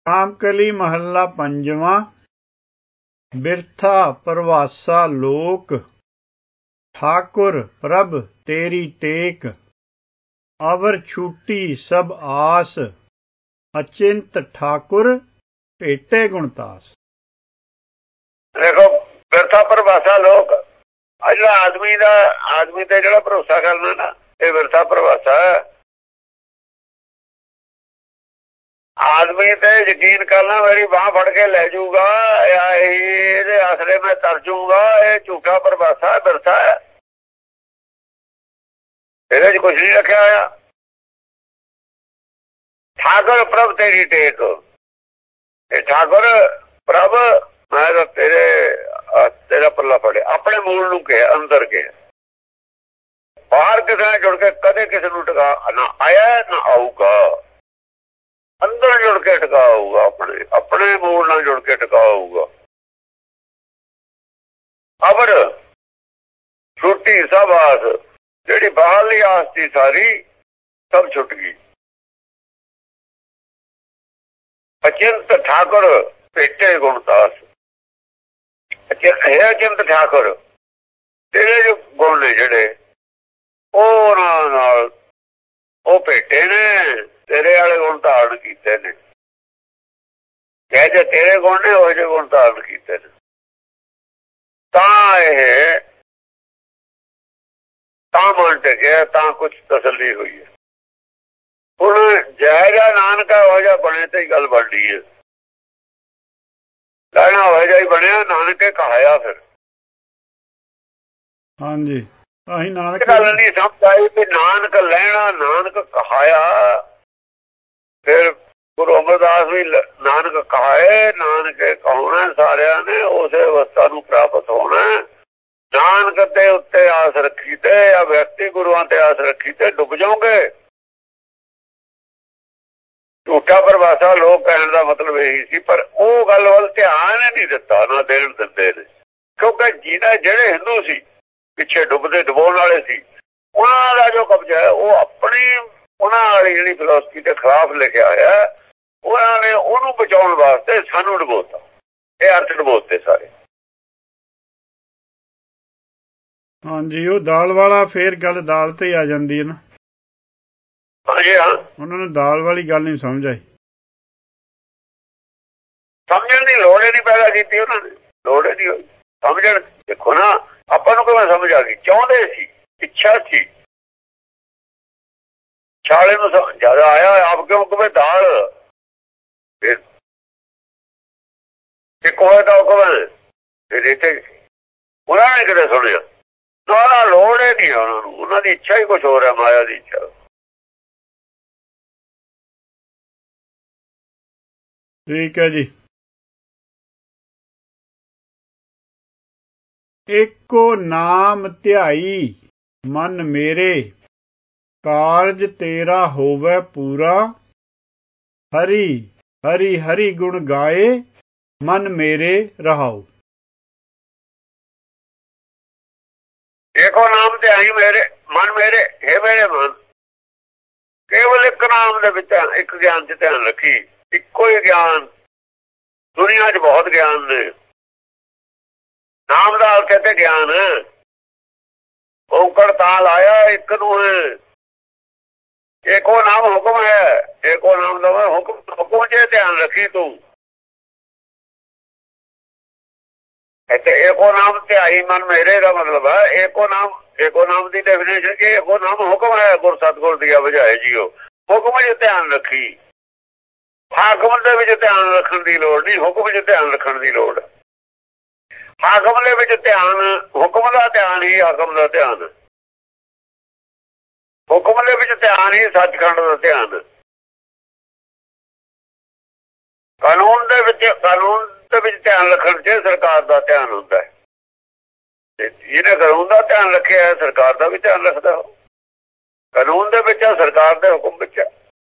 ਕਾਮਕਲੀ ਮਹੱਲਾ ਪੰਜਵਾਂ। ਬਿਰਥਾ ਪਰਵਾਸਾ ਲੋਕ, ਠਾकुर ਪ੍ਰਭ ਤੇਰੀ ਟੇਕ। ਅਵਰ ਛੂਟੀ ਸਭ ਆਸ, ਅਚਿੰਤ ਠਾकुर ਭੇਟੇ ਗੁਣਤਾਸ। देखो बिरथा प्रभाषा लोक, ਜਿਹੜਾ आदमी ਤੇ ਜਿਹੜਾ ਭਰੋਸਾ ਕਰਨਾ ਨਾ, ਇਹ ਬਿਰਥਾ ਪ੍ਰਭਾਸ਼ਾ ਹੈ। आदमी ਤੇ ਯਕੀਨ ਕਰਨਾ ਮੇਰੀ ਬਾਹ ਫੜ ਕੇ ਲੈ ਜਾਊਗਾ, ਇਹਦੇ ਆਸਰੇ ਮੈਂ ਤਰ ਜਾਊਗਾ, ਇਹ ਝੂਠਾ ਪ੍ਰਭਾਸ਼ਾ ਬਿਰਥਾ ਹੈ। ਇਹਦੇ 'ਚ ਕੁਛ ਨਹੀਂ ਰੱਖਿਆ ਹੋਇਆ। ਠਾकुर ਪ੍ਰਭ ਤੇਰੀ ਟੇਕ, ਇਹ ਠਾकुर ਪ੍ਰਭ ਮੈਂ ਤਾਂ ਤੇਰਾ ਪੱਲਾ ਫੜਿਆ। ਆਪਣੇ ਮੂਲ ਨੂੰ ਕਿਹਾ, ਅੰਦਰ ਕਿਹਾ। ਬਾਹਰ ਕਿਸੇ ਨਾਲ ਜੁੜ ਕੇ ਕਦੇ ਕਿਸੇ ਨੂੰ ਟਿਕਾ ਨਾ ਆਇਆ ਨਾ ਆਊਗਾ। ਅੰਦਰ ਜੁੜ ਕੇ ਟਿਕਾ ਆਊਗਾ, ਆਪਣੇ ਮੂਲ ਨਾਲ ਜੁੜ ਕੇ ਟਿਕਾ ਆਊਗਾ। ਅਵਰ ਛੁੱਟੀ ਸਭ ਆਸ, ਜਿਹੜੀ ਬਾਹਰਲੀ ਆਸ ਸੀ ਸਾਰੀ ਸਭ ਛੁੱਟ ਗਈ। ਅਚਿੰਤ ਠਾकुर ਭੇਟੇ ਗੁਣਤਾਸ। ਅਚਿੰਤ ਠਾकुर ਤੇਰੇ ਜੋ ਗੁਣ ਨੇ ਜਿਹੜੇ ਉਹਨਾਂ ਨਾਲ ਉਹ ਭੇਟੇ ਨੇ, ਤੇਰੇ ਵਾਲੇ ਗੁਣ ਧਾਰਨ ਕੀਤੇ ਨੇ। ਜੇ ਤੇਰੇ ਗੁਣ ਨੇ ਉਹ ਜਿਹੇ ਗੁਣ ਧਾਰਨ ਕੀਤੇ ਨੇ, ਤਾਂ ਮਨ ਟਿਕਿਆ, ਤਾਂ ਕੁਛ ਤਸੱਲੀ ਹੋਈ ਹੈ। ਹੁਣ ਜਿਹੋ ਜਿਹਾ ਨਾਨਕ ਹੋ ਜਾ ਬਣੇ ਤੇ ਹੀ ਗੱਲ ਬਣਨੀ ਹੈ। ਲੈਣਾ ਹੋ ਜਾ ਹੀ ਬਣਿਆ, ਨਾਨਕੇ ਕਹਾਇਆ। ਫਿਰ ਹਾਂਜੀ, ਅਸੀਂ ਨਾਨਕ ਗੱਲ ਨਹੀਂ ਸਮਝ ਆਈ ਵੀ ਨਾਨਕ ਲੈਣਾ, ਨਾਨਕ ਕਹਾਇਆ। ਫਿਰ ਗੁਰੂ ਅਮਰਦਾਸ ਵੀ ਨਾਨਕ ਕਹਾਏ, ਨਾਨਕੇ ਕਹਾਉਣਾ ਸਾਰਿਆਂ ਨੇ, ਉਸੇ ਅਵਸਥਾ ਨੂੰ ਪ੍ਰਾਪਤ ਹੋਣਾ। ਨਾਨਕ ਦੇ ਉੱਤੇ ਆਸ ਰੱਖੀ ਤੇ ਜਾਂ ਵਿਅਕਤੀ ਗੁਰੂਆਂ ਤੇ ਆਸ ਰੱਖੀ ਤੇ ਡੁੱਬ ਜਾਓਗੇ। ਝੂਠਾ ਪ੍ਰਭਾਸ਼ਾ ਲੋਕ ਕਹਿਣ ਦਾ ਮਤਲਬ ਇਹੀ ਸੀ, ਪਰ ਉਹ ਗੱਲ ਵੱਲ ਧਿਆਨ ਨਹੀਂ ਦਿੱਤਾ, ਨਾ ਦੇਣ ਦਿੰਦੇ ਨੇ। ਕਿਉਂਕਿ ਜਿਹੜੇ ਹਿੰਦੂ ਸੀ ਪਿੱਛੇ ਡੁਬਾਉਣ ਵਾਲੇ ਸੀ, ਉਹਨਾਂ ਦਾ ਜੋ ਕਬਜ਼ਾ ਹੈ ਉਹ ਆਪਣੀ ਉਹਨਾਂ ਵਾਲੀ ਜਿਹੜੀ ਫਿਲਾਸਫੀ ਦੇ ਖਿਲਾਫ ਲਿਖਿਆ ਹੋਇਆ, ਉਹਨਾਂ ਨੇ ਉਹਨੂੰ ਬਚਾਉਣ ਵਾਸਤੇ ਸਾਨੂੰ ਡੁਬੋਤਾ। ਇਹ ਅਰਥ ਡੁਬੋਤੇ ਸਾਰੇ। ਹਾਂਜੀ, ਉਹ ਦਾਲ ਵਾਲਾ ਫੇਰ ਗੱਲ ਦਾਲ ਤੇ ਆ ਜਾਂਦੀ ਹੈ ਨਾ। ਹਾਂਜੀ ਹਾਂ, ਉਹਨਾਂ ਨੂੰ ਦਾਲ ਵਾਲੀ ਗੱਲ ਨਹੀਂ ਸਮਝ ਆਈ। ਸਮਝਣ ਦੀ ਲੋੜ ਹੀ ਨਹੀਂ ਪੈਦਾ ਕੀਤੀ ਉਹਨਾਂ ਨੇ, ਲੋੜ ਹੀ ਨਹੀਂ ਹੋਈ ਸਮਝਣ। ਦੇਖੋ ਨਾ, ਆਪਾਂ ਨੂੰ ਕਿਵੇਂ ਸਮਝ ਆ ਗਈ? ਚਾਹੁੰਦੇ ਸੀ, ਇੱਛਾ ਸੀ। ਛਾਲੇ ਨੂੰ ਜ਼ਿਆਦਾ ਆਇਆ ਆਪ ਕਿਉਂ ਕਵੇ ਦਾਲ, ਫਿਰ ਇੱਕ ਹੋਏ ਤਾਂ ਉਹ ਕਵੇ ਫਿਰ ਇੱਥੇ। ਉਹਨਾਂ ਨੇ ਕਿਤੇ ਸੁਣਿਆ ਨਾ, ਲੋੜ ਹੀ ਨਹੀਂ ਉਹਨਾਂ ਨੂੰ। ਉਹਨਾਂ ਦੀ ਇੱਛਾ ਹੀ ਕੁਛ ਹੋਰ ਹੈ, ਮਾਇਆ ਦੀ ਇੱਛਾ। ਠੀਕ ਹੈ ਜੀ। ਏਕੋ ਨਾਮ ਧਿਆਈ ਮਨ ਮੇਰੇ, ਕਾਰਜ ਤੇਰਾ ਹੋਵੇ ਪੂਰਾ। ਹਰੀ ਹਰੀ ਹਰੀ ਗੁਣ ਗਾਏ, ਮਨ ਮੇਰੇ ਰਹਾਉ। ਏਕੋ ਨਾਮ ਧਿਆਈ ਮੇਰੇ ਮਨ ਮੇਰੇ, ਹੈ ਮੇਰੇ ਮਨ। ਕੇਵਲ ਇੱਕ ਨਾਮ ਦੇ ਵਿੱਚ, ਇੱਕ ਗਿਆਨ 'ਚ ਧਿਆਨ ਰੱਖੀ। ਇੱਕੋ ਹੀ ਗਿਆਨ, ਦੁਨੀਆ 'ਚ ਬਹੁਤ ਗਿਆਨ ਨੇ। ਨਾਮ ਦਾ ਅਰਥ ਤੇ ਗਿਆਨ। ਔਂਕੜ ਤਾਂ ਲਾਇਆ ਇੱਕ ਨੂੰ ਹੈ। ਏਕੋ ਨਾਮ ਹੁਕਮ ਹੈ, ਏਕੋ ਨਾਮ ਦਾ ਹੁਕਮ 'ਚ ਧਿਆਨ ਰੱਖੀ ਤੂੰ। ਇੱਥੇ ਏਕੋ ਨਾਮ ਧਿਆਈ ਮਨ ਮੇਰੇ ਦਾ ਮਤਲਬ ਹੈ ਏਕੋ ਨਾਮ ਦੀ ਡੈਫੀਨੇਸ਼ਨ ਕਿ ਏਕੋ ਨਾਮ ਹੁਕਮ ਹੈ। ਗੁਰ ਸਤਿਗੁਰ ਦੀਆ ਬੁਝਾਏ ਜੀਓ, ਹੁਕਮ 'ਚ ਧਿਆਨ ਰੱਖੀ। ਹਾਕਮ ਦੇ ਵਿੱਚ ਧਿਆਨ ਰੱਖਣ ਦੀ ਲੋੜ ਨਹੀਂ, ਹੁਕਮ 'ਚ ਧਿਆਨ ਰੱਖਣ ਦੀ ਲੋੜ। ਹਾਕਮ ਦੇ ਵਿੱਚ ਧਿਆਨ, ਹੁਕਮ ਦਾ ਧਿਆਨ ਹੀ ਹਾਕਮ ਦਾ ਧਿਆਨ। ਹੁਕਮ ਦੇ ਵਿੱਚ ਧਿਆਨ ਹੀ ਸੱਚਖੰਡ ਦਾ ਧਿਆਨ। ਕਾਨੂੰਨ ਦੇ ਵਿੱਚ ਧਿਆਨ ਰੱਖਣ 'ਚ ਸਰਕਾਰ ਦਾ ਧਿਆਨ ਹੁੰਦਾ ਹੈ। ਜਿਹਨੇ ਕਾਨੂੰਨ ਦਾ ਧਿਆਨ ਰੱਖਿਆ, ਸਰਕਾਰ ਦਾ ਵੀ ਧਿਆਨ ਰੱਖਦਾ। ਕਾਨੂੰਨ ਦੇ ਵਿੱਚ, ਸਰਕਾਰ ਦੇ ਹੁਕਮ ਵਿੱਚ।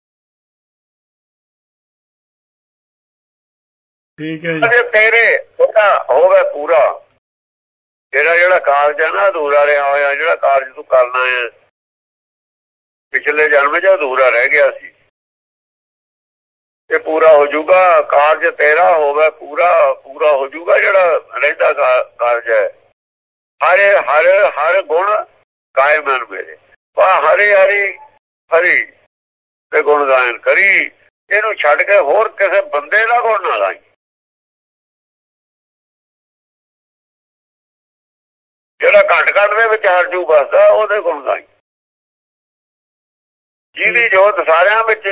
ਠੀਕ ਹੈ ਜੀ। ਤੇਰੇ ਹੋਵੇ ਪੂਰਾ। ਜਿਹੜਾ ਕਾਰਜ ਹੈ ਨਾ ਅਧੂਰਾ ਰਿਹਾ ਹੋਇਆ, ਜਿਹੜਾ ਕਾਰਜ ਤੂੰ ਕਰਨਾ ਹੈ ਪਿਛਲੇ ਜਨਮ 'ਚ ਅਧੂਰਾ ਰਹਿ ਗਿਆ ਸੀ, ਇਹ ਪੂਰਾ ਹੋ ਜਾਊਗਾ। ਕਾਰਜ ਤੇਰਾ ਹੋਵੇ ਪੂਰਾ ਹੋ ਜਾਊਗਾ ਜਿਹੜਾ ਰਹਿੰਦਾ ਕਾਰਜ ਹੈ। ਹਰ ਗੁਣ ਕਾਇਮ ਹਨ ਮੇਰੇ। ਹਰੀ ਹਰੀ ਹਰੀ ਤੇ ਗੁਣ ਗਾਇਨ ਕਰੀ। ਇਹਨੂੰ ਛੱਡ ਕੇ ਹੋਰ ਕਿਸੇ ਬੰਦੇ ਦਾ ਗੁਣ ਨਾ ਗਾਈ। ਜਿਹੜਾ ਘੱਟ ਦੇ ਵਿੱਚ ਹਰਜੂ ਬਸਦਾ ਉਹਦੇ ਗੁਣ ਗਾਈ। ਜਿਹਦੀ ਜੋਤ ਸਾਰਿਆਂ ਵਿੱਚ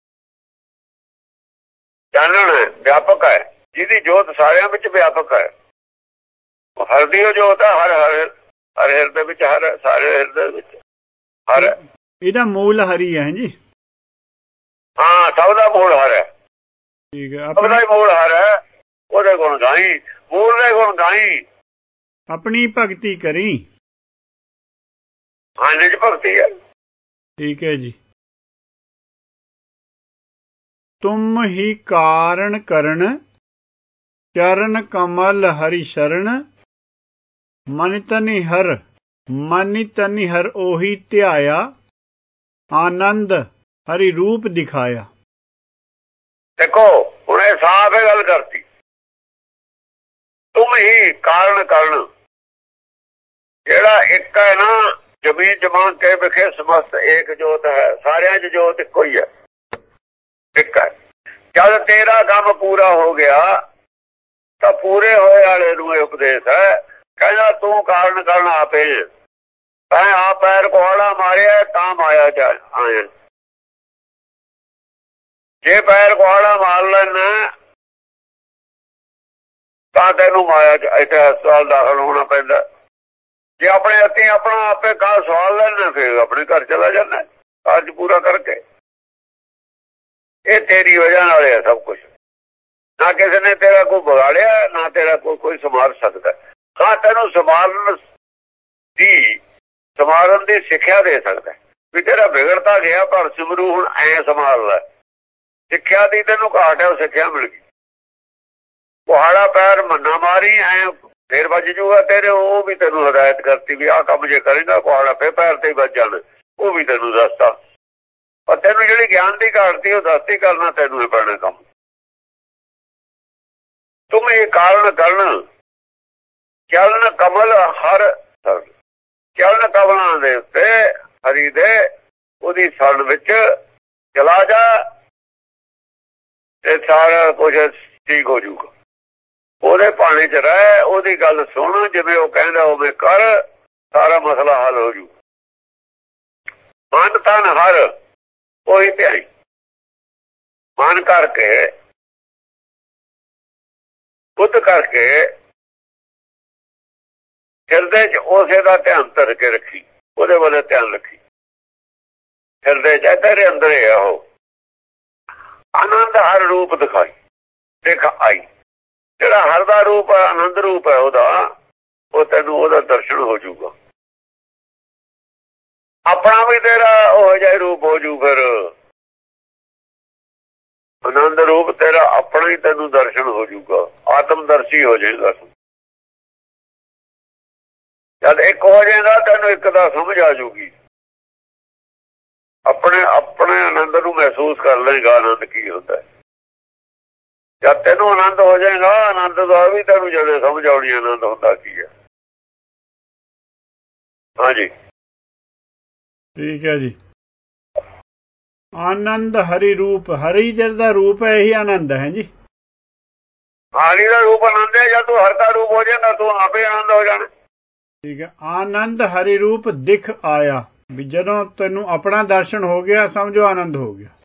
ਚਾਨਣ ਹੈ, ਵਿਆਪਕ ਹੈ। ਜਿਹਦੀ ਜੋਤ ਸਾਰਿਆਂ ਵਿੱਚ ਵਿਆਪਕ ਹੈ। ਹਰਦੀ ਉਹ ਜੋਤ ਹੈ। ਹਰ ਹਿਰਦੇ ਵਿੱਚ, ਹਰ ਸਾਰੇ ਹਿਰਦੇ ਵਿੱਚ ਹਰ। ਇਹਦਾ ਮੂਲ ਹਰੀ ਹੈ ਜੀ। ਹਾਂ, ਸਭ ਦਾ ਮੂਲ ਹਰ ਹੈ। ਠੀਕ ਹੈ, ਸਭ ਦਾ ਹੀ ਮੂਲ ਹਰ ਹੈ। ਉਹਦੇ ਗੁਣ ਗਾਈ, ਮੂਲ ਦੇ ਗੁਣ ਗਾਈ। ਆਪਣੀ ਭਗਤੀ ਕਰੀ। ਹਾਂ, ਨਿਜ ਭਗਤੀ ਹੈ। ਠੀਕ ਹੈ ਜੀ। ਤੁਮ ਹੀ ਕਾਰਨ ਕਰਨ, ਚਰਨ ਕਮਲ ਹਰਿ ਸ਼ਰਨ। ਮਨ ਤਨਿ ਹਰ ਉਹੀ ਧਿਆਇਆ। ਆਨੰਦ ਹਰੀ ਰੂਪ ਦਿਖਾਇਆ। ਦੇਖੋ ਹੁਣ ਇਹ ਸਾਫ਼ ਇਹ ਗੱਲ ਕਰਤੀ। ਤੁਮ ਹੀ ਕਾਰਨ ਕਰਨ, ਜਿਹੜਾ ਇੱਕ ਹੈ ਨਾ, ਜ਼ਮੀਨ ਜਮਾਨ ਕੇ ਵਿਖੇ ਸਮਸਤ ਏਕ ਜੋਤ ਹੈ। ਸਾਰਿਆਂ 'ਚ ਜੋਤ ਇੱਕੋ ਹੀ ਹੈ, ਇੱਕ ਹੈ। ਜਦ ਤੇਰਾ ਕੰਮ ਪੂਰਾ ਹੋ ਗਿਆ ਤਾਂ ਪੂਰੇ ਹੋਏ ਵਾਲੇ ਨੂੰ ਇਹ ਉਪਦੇਸ਼ ਹੈ। ਕਹਿੰਦਾ ਤੂੰ ਕਾਰਨ ਕਰਨ ਆਪੇ। ਤੈਂ ਆਪ ਪੈਰ ਕੁਹਾੜਾ ਮਾਰਿਆ ਤਾਂ ਮਾਇਆ ਚ ਆਇਆ। ਜੇ ਪੈਰ ਕੁਹਾੜਾ ਮਾਰ ਲੈਣਾ ਤਾਂ ਤੈਨੂੰ ਮਾਇਆ ਚ ਇੱਥੇ ਹਸਪਤਾਲ ਦਾਖਲ ਹੋਣਾ ਪੈਂਦਾ। ਜੇ ਆਪਣੇ ਹੱਥੀਂ ਆਪਣਾ ਆਪੇ ਕਾਜ ਸਵਾਲ ਲੈਣਾ ਫਿਰ ਆਪਣੇ ਘਰ ਚਲਾ ਜਾਂਦਾ ਕਾਜ ਪੂਰਾ ਕਰਕੇ। ਇਹ ਤੇਰੀ ਵਜ੍ਹਾ ਨਾਲ ਹੈ ਸਭ ਕੁਛ। ਨਾ ਕਿਸੇ ਨੇ ਤੇਰਾ ਕੋਈ ਵਿਗਾੜਿਆ, ਨਾ ਤੇਰਾ ਕੋਈ ਸੰਭਾਲ ਸਕਦਾ। ਹਾਂ, ਤੈਨੂੰ ਸੰਭਾਲਣ ਦੀ ਸਿੱਖਿਆ ਦੇ ਸਕਦਾ ਵੀ ਤੇਰਾ ਵਿਗੜਦਾ ਗਿਆ ਪਰ ਸਿਮਰੂ ਹੁਣ ਐ ਸੰਭਾਲ ਲੈ। ਸਿੱਖਿਆ ਦੀ ਤੈਨੂੰ ਘਾਟ ਹੈ, ਉਹ ਸਿੱਖਿਆ ਮਿਲ ਗਈ। ਕੁਹਾੜਾ ਪੈਰ ਮੰਨਾ ਮਾਰੀ ਐ ਫੇਰ ਵੱਜ ਜੂਗਾ ਤੇਰੇ। ਉਹ ਵੀ ਤੈਨੂੰ ਹਦਾਇਤ ਕਰਤੀ ਵੀ ਆਹ ਕੰਮ ਜੇ ਕਰੇਗਾ ਕੁਹਾੜਾ ਫੇਰ ਪੈਰ ਤੇ ਵੱਜ ਜਾਣਾ। ਉਹ ਵੀ ਤੈਨੂੰ ਦੱਸਤਾ। ਪਰ ਤੈਨੂੰ ਜਿਹੜੀ ਗਿਆਨ ਦੀ ਘਾਟ ਸੀ ਉਹ ਦੱਸਤੀ ਕਰਨਾ ਤੈਨੂੰ ਹੀ ਪੈਣਾ ਕੰਮ। ਤੁਮ ਇਹ ਕਾਰਨ ਕਰਨ, ਚਰਨ ਕਮਲ ਹਰ। ਚਰਨ ਕਮਲਾਂ ਦੇ ਉੱਤੇ ਹਰੀ ਦੇ ਉਹਦੀ ਸਣ ਵਿੱਚ ਚਲਾ ਜਾ ਤੇ ਸਾਰਾ ਕੁਝ ਠੀਕ ਹੋ ਜਾਊਗਾ। ਉਹਦੇ ਪਾਣੀ 'ਚ ਰਹਿ, ਉਹਦੀ ਗੱਲ ਸੁਣ, ਜਿਵੇਂ ਉਹ ਕਹਿੰਦਾ ਉਵੇਂ ਕਰ, ਸਾਰਾ ਮਸਲਾ ਹੱਲ ਹੋ ਜੂ। ਮਨ ਤਨ ਹਰ ਉਹੀ ਧਿਆਈ। ਮਨ ਕਰਕੇ ਬੁੱਧ ਕਰਕੇ ਹਿਰਦੇ 'ਚ ਉਸੇ ਦਾ ਧਿਆਨ ਧਰ ਕੇ ਰੱਖੀ। ਉਹਦੇ ਵੱਲ ਧਿਆਨ ਰੱਖੀ। ਹਿਰਦੇ 'ਚ ਤੇਰੇ ਅੰਦਰ ਹੈ ਉਹ। ਆਨੰਦ ਹਰ ਰੂਪ ਦਿਖਾਈ ਦਿਖ ਆਈ। ਜਿਹੜਾ ਹਰ ਦਾ ਰੂਪ ਹੈ, ਆਨੰਦ ਰੂਪ ਹੈ ਉਹਦਾ, ਉਹ ਤੈਨੂੰ ਉਹਦਾ ਦਰਸ਼ਨ ਹੋ ਜਾਊਗਾ। ਆਪਣਾ ਵੀ ਤੇਰਾ ਉਹ ਜਿਹਾ ਰੂਪ ਹੋ ਜੂ। ਫਿਰ ਆਨੰਦ ਰੂਪ ਤੇਰਾ ਆਪਣਾ ਹੀ ਤੈਨੂੰ ਦਰਸ਼ਨ ਹੋ ਜਾਊਗਾ। ਆਤਮਦਰਸ਼ੀ ਹੋ ਜਾਏਗਾ। ਜਦ ਇੱਕ ਹੋ ਜਾਏਗਾ ਤੈਨੂੰ ਇੱਕ ਦਾ ਸਮਝ ਆ ਜੂਗੀ। ਆਪਣੇ ਆਨੰਦ ਨੂੰ ਮਹਿਸੂਸ ਕਰ ਲਏਗਾ। ਆਨੰਦ ਕੀ ਹੁੰਦਾ ਹੈ। ਜਦ ਤੈਨੂੰ ਆਨੰਦ ਹੋ ਜਾਏਗਾ, ਆਨੰਦ ਦਾ ਵੀ ਤੈਨੂੰ ਜਦੋਂ ਸਮਝ ਆਉਣੀ ਆਨੰਦ ਹੁੰਦਾ ਕੀ ਹੈ। ਹਾਂਜੀ, ਠੀਕ ਹੈ ਜੀ। ਆਨੰਦ ਹਰੀ ਰੂਪ, ਹਰੀ ਜਿਹਦਾ ਰੂਪ ਹੈ ਇਹੀ ਆਨੰਦ ਹੈ ਜੀ। ਹਰੀ ਦਾ ਰੂਪ ਆਨੰਦ ਹੈ। ਜਦ ਤੂੰ ਹਰ ਦਾ ਰੂਪ ਹੋ ਜਾਏਗਾ ਤੂੰ ਆਪੇ ਆਨੰਦ ਹੋ ਜਾਣਾ। ਠੀਕ ਹੈ। ਆਨੰਦ ਹਰੀ ਰੂਪ ਦਿਖ ਆਇਆ, ਵੀ ਜਦੋਂ ਤੈਨੂੰ ਆਪਣਾ ਦਰਸ਼ਨ ਹੋ ਗਿਆ ਸਮਝੋ ਆਨੰਦ ਹੋ ਗਿਆ।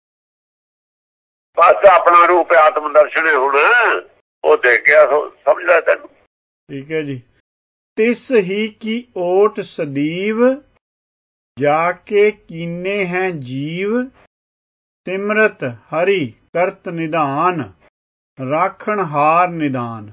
ਬਸ ਆਪਣਾ ਰੂਪ ਆਤਮ ਦਰਸ਼ਨ ਹੁਣ ਉਹ ਦੇਖ ਗਿਆ, ਸਮਝਦਾ ਤੈਨੂੰ। ਠੀਕ ਹੈ ਜੀ। ਤਿਸ ਹੀ ਕੀ ਓਟ ਸਦੀਵ, ਜਾ ਕੇ ਕੀਨੇ ਹੈ ਜੀਵ। ਸਿਮਰਤ ਹਰੀ ਕਰਤ ਨਿਧਾਨ, ਰਾਖਣ ਹਾਰ ਨਿਦਾਨ।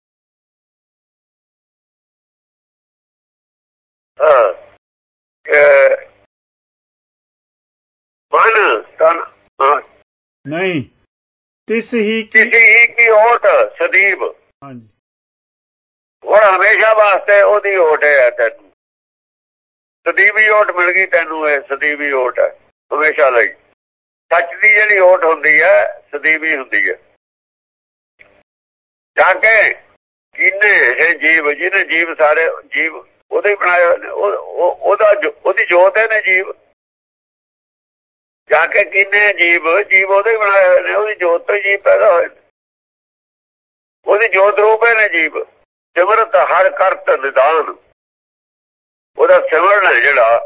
ਮਨ ਤਨ ਨਹੀਂ, ਤਿਸ ਹੀ ਕੀ ਓਟ ਸਦੀਵ। ਹਾਂਜੀ, ਹੁਣ ਹਮੇਸ਼ਾ ਵਾਸਤੇ ਉਹਦੀ ਓਟ ਹੈ ਤੈਨੂੰ। ਸਦੀਵੀ ਓਟ ਮਿਲ ਗਈ ਤੈਨੂੰ। ਇਹ ਸਦੀਵੀ ਓਟ ਹੈ ਹਮੇਸ਼ਾ ਲਈ। ਸੱਚ ਦੀ ਜਿਹੜੀ ਓਟ ਹੁੰਦੀ ਹੈ ਸਦੀਵੀ ਹੁੰਦੀ ਹੈ। ਜਾ ਕੇ ਕਿੰਨੇ ਇਹ ਜੀਵ ਜਿਹਨੇ ਜੀਵ ਸਾਰੇ ਜੀਵ ਉਹਦੇ ਬਣਾਏ ਹੋਏ ਨੇ, ਉਹਦੀ ਜੋਤ ਨੇ ਜੀਵ। ਜਾ ਕੇ ਕਿੰਨੇ ਜੀਵ ਉਹਦੇ ਬਣਾਏ ਹੋਏ ਨੇ, ਉਹਦੀ ਜੋਤ ਤੋਂ ਜੀਵ ਪੈਦਾ ਹੋਏ ਨੇ, ਉਹਦੀ ਜੋਤ ਰੂਪ ਨੇ ਜੀਵ। ਸਿਮਰਤ ਹਰ ਕਰਤ ਨਿਦਾਨ, ਉਹਦਾ ਸਿਮਰਨ ਹੈ ਜਿਹੜਾ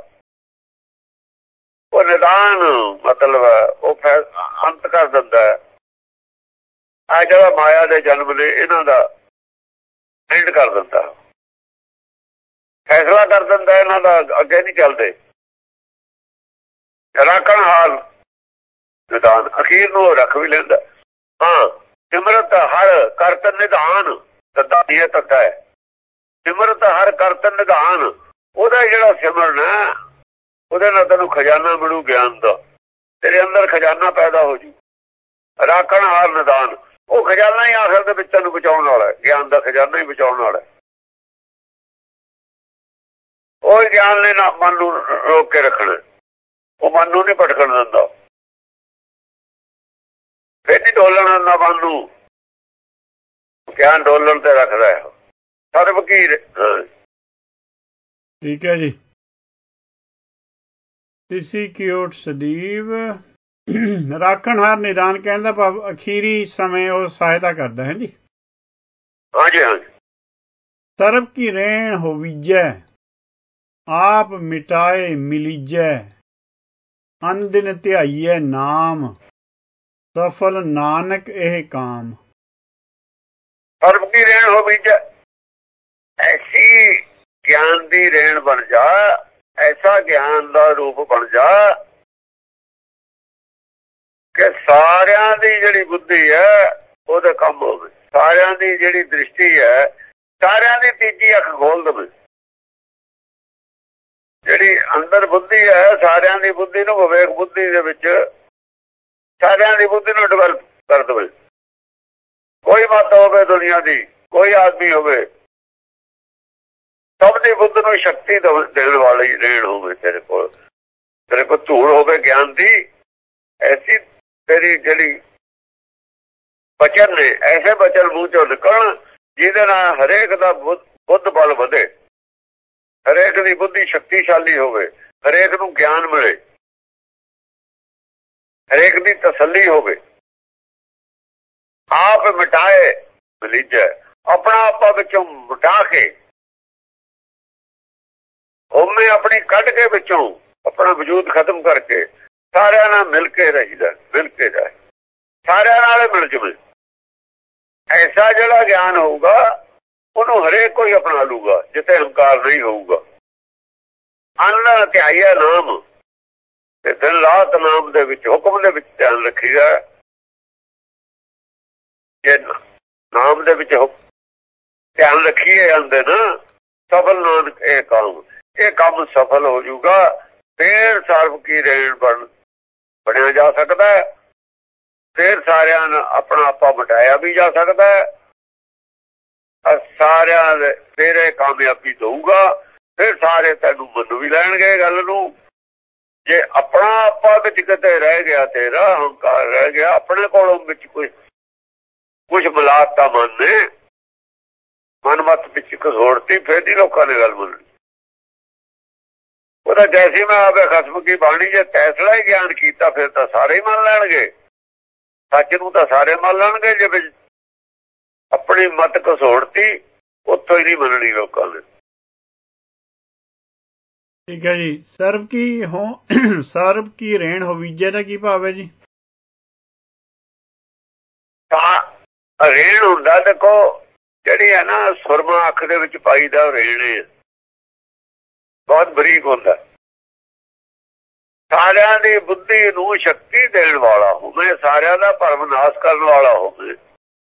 ਉਹ ਨਿਦਾਨ ਮਤਲਬ ਉਹ ਅੰਤ ਕਰ ਦਿੰਦਾ ਹੈ। ਆ ਜਿਹੜਾ ਮਾਇਆ ਦੇ ਜਨਮ ਨੇ ਇਹਨਾਂ ਦਾ ਐਂਡ ਕਰ ਦਿੰਦਾ, ਫੈਸਲਾ ਕਰ ਦਿੰਦਾ, ਇਹਨਾਂ ਦਾ ਅੱਗੇ ਨਹੀਂ ਚੱਲਦੇ। ਰਾਖਣ ਹਾਲ ਨਿਦਾਨ, ਅਖੀਰ ਨੂੰ ਰੱਖ ਵੀ ਲੈਂਦਾ। ਹਾਂ, ਸਿਮਰਤ ਹਰ ਕਰਤ ਨਿਦਾਨ, ਤੱਦਾ ਇਹ ਤੱਦਾ ਹੈ। ਸਿਮਰਤ ਹਰ ਕਰਤ ਨਿਦਾਨ, ਉਹਦਾ ਜਿਹੜਾ ਸਿਮਰਨ ਹੈ ਉਹਦੇ ਨਾਲ ਤੈਨੂੰ ਖਜ਼ਾਨਾ ਮਿਲੂ ਗਿਆਨ ਦਾ, ਤੇਰੇ ਅੰਦਰ ਖਜ਼ਾਨਾ ਪੈਦਾ ਹੋ ਜੂ। ਰਾਖਣ ਹਾਲ ਨਿਦਾਨ, ਉਹ ਖਜ਼ਾਨਾ ਹੀ ਆਖਰ ਦੇ ਵਿੱਚ ਤੈਨੂੰ ਬਚਾਉਣ ਵਾਲਾ, ਗਿਆਨ ਦਾ ਖਜ਼ਾਨਾ ਹੀ ਬਚਾਉਣ ਵਾਲਾ। ਉਹ ਗਿਆਨ ਨੇ ਨਾ ਮਨ ਨੂੰ ਰੋਕ ਕੇ ਰੱਖਣਾ, ਉਹ ਮਨ ਨੂੰ ਨਹੀਂ ਭਟਕਣ ਦਿੰਦਾ, ਫਿਰ ਨਹੀਂ ਡੋਲਣ ਦਿੰਦਾ ਮਨ ਨੂੰ, ਗਿਆਨ ਡੋਲਣ ਤੇ ਰੱਖਦਾ ਹੈ। ਸਰਬ ਕੀ ਠੀਕ ਹੈ ਜੀ। ਤਿਸੀ ਕੀ ਓਟ ਸਦੀਵ, ਰਾਖਣ ਹਾਰ ਨਿਦਾਨ ਕਹਿਣ ਦਾ ਭਾਵ ਅਖੀਰੀ ਸਮੇਂ ਉਹ ਸਹਾਇਤਾ ਕਰਦਾ ਹੈ ਜੀ। ਹਾਂਜੀ ਹਾਂਜੀ। ਸਰਬ ਕੀ ਰਹਿਣ ਹੋਵੀਜੈ, ਆਪ ਮਿਟਾਏ ਮਿਲੀਜੈ, ਅਨ ਦਿਨ ਧਿਆਈਐ ਨਾਮ, ਸਫਲ ਨਾਨਕ ਇਹ ਕਾਮ। ਸਰਬ ਕੀ ਰਹਿਣ ਹੋਵੀਜੈ, ਐਸੀ ਗਿਆਨ ਦੀ ਰਹਿਣ ਬਣ ਜਾ, ਐਸਾ ਗਿਆਨ ਦਾ ਰੂਪ ਬਣ ਜਾ ਕਿ ਸਾਰਿਆਂ ਦੀ ਜਿਹੜੀ ਬੁੱਧੀ ਹੈ ਉਹਦੇ ਕੰਮ ਹੋਵੇ, ਸਾਰਿਆਂ ਦੀ ਜਿਹੜੀ ਦ੍ਰਿਸ਼ਟੀ ਹੈ, ਸਾਰਿਆਂ ਦੀ ਤੀਜੀ ਅੱਖ ਖੋਲ ਦੇਵੇ। ਜਿਹੜੀ ਅੰਦਰ ਬੁੱਧੀ ਹੈ ਸਾਰਿਆਂ ਦੀ ਬੁੱਧੀ ਨੂੰ ਵਿਵੇਕ ਬੁੱਧੀ ਦੇ ਵਿੱਚ ਸਾਰਿਆਂ ਦੀ ਬੁੱਧੀ ਨੂੰ ਡਿਵੈਲਪ ਕਰ ਦੇਵੇ। ਕੋਈ ਮਤ ਹੋਵੇ ਦੁਨੀਆ ਦੀ, ਕੋਈ ਆਦਮੀ ਹੋਵੇ, ਸਭ ਦੀ ਬੁੱਧ ਨੂੰ ਸ਼ਕਤੀ ਦੇਣ ਵਾਲੀ ਰਹਿਣ ਹੋਵੇ ਤੇਰੇ ਕੋਲ। ਤੇਰੇ ਕੋਲ ਧੂੜ ਹੋਵੇ ਗਿਆਨ ਦੀ, ਐਸੀ ਤੇਰੀ ਜਿਹੜੀ ਬਚਨ ਨੇ, ਐਸੇ ਬਚਨ ਮੂੰਹ ਚੋਂ ਨਿਕਲਣ ਜਿਹਦੇ ਨਾਲ ਹਰੇਕ ਦਾ ਬੁੱਧ ਬਲ ਵਧੇ, ਹਰੇਕ ਦੀ ਬੁੱਧੀ ਸ਼ਕਤੀਸ਼ਾਲੀ ਹੋਵੇ, ਹਰੇਕ ਨੂੰ ਗਿਆਨ ਮਿਲੇ, ਹਰੇਕ ਦੀ ਤਸੱਲੀ ਹੋਵੇ। ਆਪ ਮਿਟਾਏ ਮਿਲੀਜੈ, ਆਪਣਾ ਆਪਾ ਵਿੱਚੋਂ ਮਿਟਾ ਕੇ, ਹੋਮੇ ਆਪਣੀ ਕੱਢ ਕੇ ਵਿੱਚੋਂ ਆਪਣਾ ਵਜੂਦ ਖਤਮ ਕਰਕੇ ਸਾਰਿਆਂ ਨਾਲ ਮਿਲ ਕੇ ਰਹੀਦਾ, ਮਿਲ ਕੇ ਜਾਏ, ਸਾਰਿਆਂ ਨਾਲ ਮਿਲ ਜਵੇ। ਐਸਾ ਜਿਹੜਾ ਗਿਆਨ ਹੋਊਗਾ ਉਹਨੂੰ ਹਰੇਕ ਕੋਈ ਅਪਣਾ ਲੂਗਾ, ਜਿੱਥੇ ਹੰਕਾਰ ਨਹੀਂ ਹੋਊਗਾ। ਅੰਨ ਧਿਆਈਆ ਨਾਮ, ਤੇ ਦਿਨ ਰਾਤ ਨਾਮ ਦੇ ਵਿੱਚ, ਹੁਕਮ ਦੇ ਵਿੱਚ ਧਿਆਨ ਰੱਖੀਦਾ। ਜੇ ਨਾਮ ਦੇ ਵਿੱਚ ਧਿਆਨ ਰੱਖੀਏ ਜਾਂਦੇ ਨਾ, ਸਫਲ ਨਾਨਕ ਇਹ ਕੰਮ, ਇਹ ਕੰਮ ਸਫਲ ਹੋ ਜਾਊਗਾ। ਫੇਰ ਸਰਬ ਕੀ ਰਹਿਣ ਬਣਿਆ ਜਾ ਸਕਦਾ ਹੈ, ਫੇਰ ਸਾਰਿਆਂ ਨੂੰ ਆਪਣਾ ਆਪਾ ਮਿਟਾਇਆ ਵੀ ਜਾ ਸਕਦਾ ਹੈ, ਸਾਰਿਆਂ ਦੇ ਫੇਰ ਇਹ ਕਾਮਯਾਬੀ ਦਊਗਾ। ਫਿਰ ਸਾਰੇ ਤੈਨੂੰ ਮੰਨ ਵੀ ਲੈਣਗੇ ਗੱਲ ਨੂੰ। ਜੇ ਆਪਣਾ ਆਪਾ ਵਿੱਚ ਕਿਤੇ ਰਹਿ ਗਿਆ, ਤੇਰਾ ਹੰਕਾਰ ਰਹਿ ਗਿਆ, ਆਪਣੇ ਕੋਲੋਂ ਵਿੱਚ ਕੁਛ ਮਿਲਾਤਾ ਮਨ ਨੇ, ਮਨਮਤ ਵਿੱਚ ਘਸੋੜਤੀ, ਫਿਰ ਨਹੀਂ ਲੋਕਾਂ ਨੇ ਗੱਲ ਮੰਨਣੀ। ਉਹਦਾ ਜੈਸੀ ਮੈਂ ਆਵੇ ਖਸਮ ਕੀ ਬਾਣੀ, ਜੇ ਤੈਸਲਾ ਹੀ ਗਿਆਨ ਕੀਤਾ ਫਿਰ ਤਾਂ ਸਾਰੇ ਹੀ ਮੰਨ ਲੈਣਗੇ, ਸੱਚ ਨੂੰ ਤਾਂ ਸਾਰੇ ਮੰਨ ਲੈਣਗੇ। ਜੇ ਵਿੱਚ ਆਪਣੀ ਮਤ ਘਸੋੜਤੀ, ਉੱਥੋਂ ਹੀ ਨਹੀਂ ਮੰਨਣੀ ਲੋਕਾਂ ਨੇ। ਠੀਕ ਹੈ ਜੀ। ਸਰਬ ਕੀ ਰਹਿਣ ਹੋਵੀਜੈ ਦਾ ਕੀ ਭਾਵ ਹੈ ਜੀ? ਰੇਣ ਹੁੰਦਾ, ਦੇਖੋ ਜਿਹੜੀ ਹੈ ਨਾ ਸੁਰਮਾ ਅੱਖ ਦੇ ਵਿੱਚ ਪਾਈ ਦਾ ਰੇਣ ਬਹੁਤ ਬਰੀਕ ਹੁੰਦਾ। ਸਾਰਿਆਂ ਦੀ ਬੁੱਧੀ ਨੂੰ ਸ਼ਕਤੀ ਦੇਣ ਵਾਲਾ ਹੋਵੇ, ਸਾਰਿਆਂ ਦਾ ਭਰਮ ਨਾਸ਼ ਕਰਨ ਵਾਲਾ ਹੋਵੇ,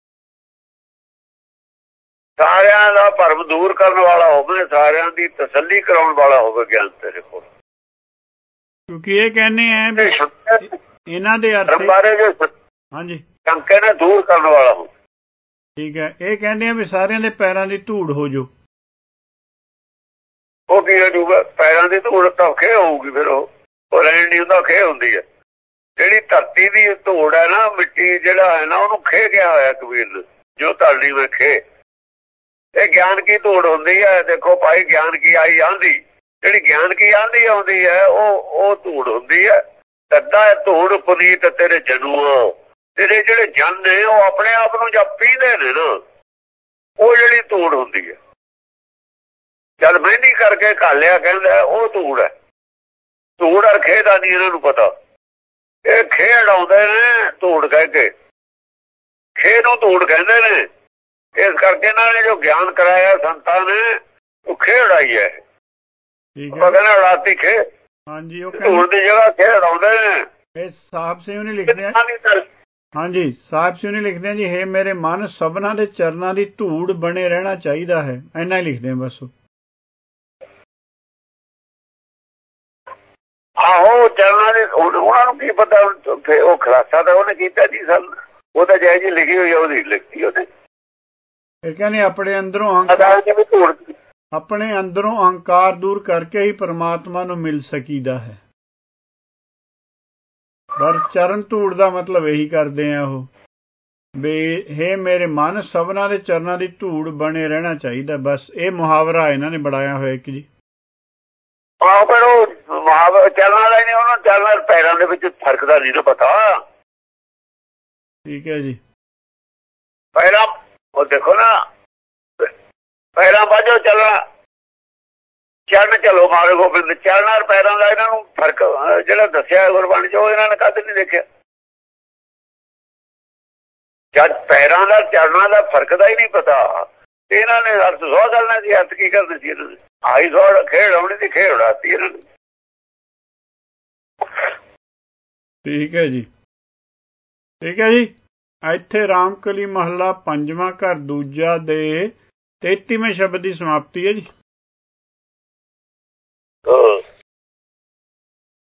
ਸਾਰਿਆਂ ਦਾ ਭਰਮ ਦੂਰ ਕਰਨ ਵਾਲਾ ਹੋਵੇ, ਸਾਰਿਆਂ ਦੀ ਤਸੱਲੀ ਕਰਾਉਣ ਵਾਲਾ ਹੋਵੇ ਗਿਆਨ ਤੇਰੇ ਕੋਲ। ਕਿਉਂਕਿ ਇਹ ਕਹਿੰਦੇ ਆ ਵੀ ਇਹਨਾਂ ਦੇ ਅਰਥ ਬਾਰੇ ਜੋ ਹਾਂਜੀ ਸ਼ੰਕੇ ਨੇ ਦੂਰ ਕਰਨ ਵਾਲਾ ਹੋਵੇ। ਠੀਕ ਹੈ। ਇਹ ਕਹਿੰਦੇ ਆ ਵੀ ਸਾਰਿਆਂ ਦੇ ਪੈਰਾਂ ਦੀ ਧੂੜ ਹੋ ਜਾਓ। ਉਹ ਕੀ ਹੋ ਜਾਊਗਾ? ਪੈਰਾਂ ਦੀ ਧੂੜ ਤਾਂ ਖੇ ਹੋਊਗੀ, ਫਿਰ ਉਹ ਰਹਿਣ ਨਹੀਂ ਹੁੰਦਾ, ਖੇ ਹੁੰਦੀ ਹੈ। ਜਿਹੜੀ ਧਰਤੀ ਦੀ ਧੂੜ ਹੈ ਨਾ, ਮਿੱਟੀ ਜਿਹੜਾ ਹੈ ਨਾ, ਉਹਨੂੰ ਖੇ ਗਿਆ ਹੋਇਆ ਕਬੀਰ ਨੇ, ਜੋ ਧਰਤੀ ਵਿੱਚ ਖੇ। ਇਹ ਗਿਆਨ ਕੀ ਧੂੜ ਹੁੰਦੀ ਹੈ। ਦੇਖੋ ਭਾਈ, ਗਿਆਨ ਕੀ ਆਈ ਆਂਦੀ, ਜਿਹੜੀ ਗਿਆਨ ਕੀ ਆਂਦੀ ਆਉਂਦੀ ਹੈ ਉਹ ਧੂੜ ਹੁੰਦੀ ਹੈ। ਤੱਦਾ ਧੂੜ ਪੁਨੀਤ ਤੇਰੇ ਜਨੂਆ, ਤੇਰੇ ਜਿਹੜੇ ਜਨ ਨੇ ਉਹ ਆਪਣੇ ਆਪ ਨੂੰ ਜਦ ਪੀਂਦੇ ਨੇ ਨਾ, ਉਹ ਜਿਹੜੀ ਧੂੜ ਹੁੰਦੀ ਹੈ। ਜਦ ਮਹਿੰਦੀ ਕਰਕੇ ਘਾਲਿਆ ਕਹਿੰਦਾ ਉਹ ਧੂੜ ਹੈ। ਧੂੜ ਔਰ ਖੇ ਦਾ ਨਹੀਂ ਇਹਨਾਂ ਨੂੰ ਪਤਾ। ਇਹ ਖੇ ਉਡਾਉਂਦੇ ਨੇ ਧੂੜ ਕਹਿ ਕੇ, ਖੇ ਨੂੰ ਧੂੜ ਕਹਿੰਦੇ ਨੇ। ਇਸ ਕਰਕੇ ਇਹਨਾਂ ਨੇ ਜੋ ਗਿਆਨ ਕਰਾਇਆ ਸੰਤਾਂ ਨੇ, ਉਹ ਖੇ ਉਡਾਈ ਹੈ। ਉਹ ਕਹਿੰਦੇ ਉਡਾਤੀ ਖੇ। ਹਾਂਜੀ, ਉਹ ਧੂੜ ਦੀ ਜਗ੍ਹਾ ਖੇ ਉਡਾਉਂਦੇ ਨੇ। ਇਹ ਸਾਹਿਬ ਸਿੰਘ ਨੇ ਲਿਖਦੇ ਆ। ਹਾਂਜੀ, ਸਾਹਿਬ ਸਿੰਘ ਨੇ ਲਿਖਦੇ ਆ ਜੀ, ਹੇ ਮੇਰੇ ਮਨ, ਸਭਨਾਂ ਦੇ ਚਰਨਾਂ ਦੀ ਧੂੜ ਬਣੇ ਰਹਿਣਾ ਚਾਹੀਦਾ ਹੈ। ਇੰਨਾ ਹੀ ਲਿਖਦੇ ਆ ਬਸ। ਆਹੋ, ਚਰਨਾਂ ਦੇ ਉਹਨਾਂ ਨੂੰ ਕੀ ਪਤਾ, ਉਹ ਖਲਾਸਾ ਤਾਂ ਉਹਨੇ ਕੀਤਾ ਜੀ ਸਾਨੂੰ। ਉਹ ਤਾਂ ਜੈ ਜੀ ਲਿਖੀ ਹੋਈ, ਉਹਦੀ ਲਿਖੀ ਉਹਨੇ। ਇਹ ਕਹਿੰਦੇ ਆਪਣੇ ਅੰਦਰੋਂ ਅਹੰਕਾਰ ਦੂਰ ਕਰਕੇ ਹੀ ਪਰਮਾਤਮਾ ਨੂੰ ਮਿਲ ਸਕੀਦਾ ਹੈ। ਪਰ ਚਰਨ ਧੂੜ ਦਾ ਮਤਲਬ ਇਹੀ ਕਰਦੇ ਆ ਉਹ, ਵੀ ਹੇ ਮੇਰੇ ਮਨ, ਸਭਨਾਂ ਦੇ ਚਰਨਾਂ ਦੀ ਧੂੜ ਬਣੇ ਰਹਿਣਾ ਚਾਹੀਦਾ। ਬਸ ਇਹ ਮੁਹਾਵਰਾ ਇਹਨਾਂ ਨੇ ਬਣਾਇਆ ਹੋਇਆ ਇੱਕ ਜੀ। ਆਹ ਫਿਰ ਉਹ ਚਰਨਾਂ ਵਾਲਾ ਨਹੀਂ, ਉਹਨਾਂ ਚਰਨਾਂ ਪੈਰਾਂ ਦੇ ਵਿੱਚ ਫਰਕ ਦਾ ਨਹੀਂ ਨਾ ਪਤਾ। ਠੀਕ ਹੈ ਜੀ। ਪੈਰਾਂ, ਉਹ ਦੇਖੋ ਨਾ, ਪੈਰਾਂ ਬਾਝੋ ਚੱਲਣਾ, ਚਰਨ ਚਲੋ ਮਾਰੇ ਗੋਬਿੰਦ। ਚਰਨਾਂ ਔਰ ਪੈਰਾਂ ਦਾ ਇਹਨਾਂ ਨੂੰ ਫਰਕ ਜਿਹੜਾ ਦੱਸਿਆ ਗੁਰਬਾਣੀ ਚ, ਉਹ ਇਹਨਾਂ ਨੇ ਕਦੇ ਨਹੀਂ ਦੇਖਿਆ। ਜਦ ਪੈਰਾਂ ਦਾ ਚਰਨਾਂ ਦਾ ਫਰਕ ਦਾ ਹੀ ਨਹੀਂ ਪਤਾ, ਇਹਨਾਂ ਨੇ ਅਰਥ ਸੌ ਕਰਨਾ ਸੀ। ਅਰਥ ਕੀ ਕਰਦੇ ਸੀ ਇਹਨਾਂ ਨੇ? ਆਈ ਸੌ ਖੇਡ ਆਉਣੀ ਦੀ ਖੇਡ ਉਡਾਤੀ ਇਹਨਾਂ ਨੇ। ਠੀਕ ਹੈ ਜੀ, ਠੀਕ ਹੈ ਜੀ। ਇੱਥੇ ਰਾਮਕਲੀ ਮਹੱਲਾ ਪੰਜਵਾਂ ਘਰ ਦੂਜਾ ਦੇ 33ਵੇਂ ਸ਼ਬਦ ਦੀ ਸਮਾਪਤੀ ਹੈ ਜੀ।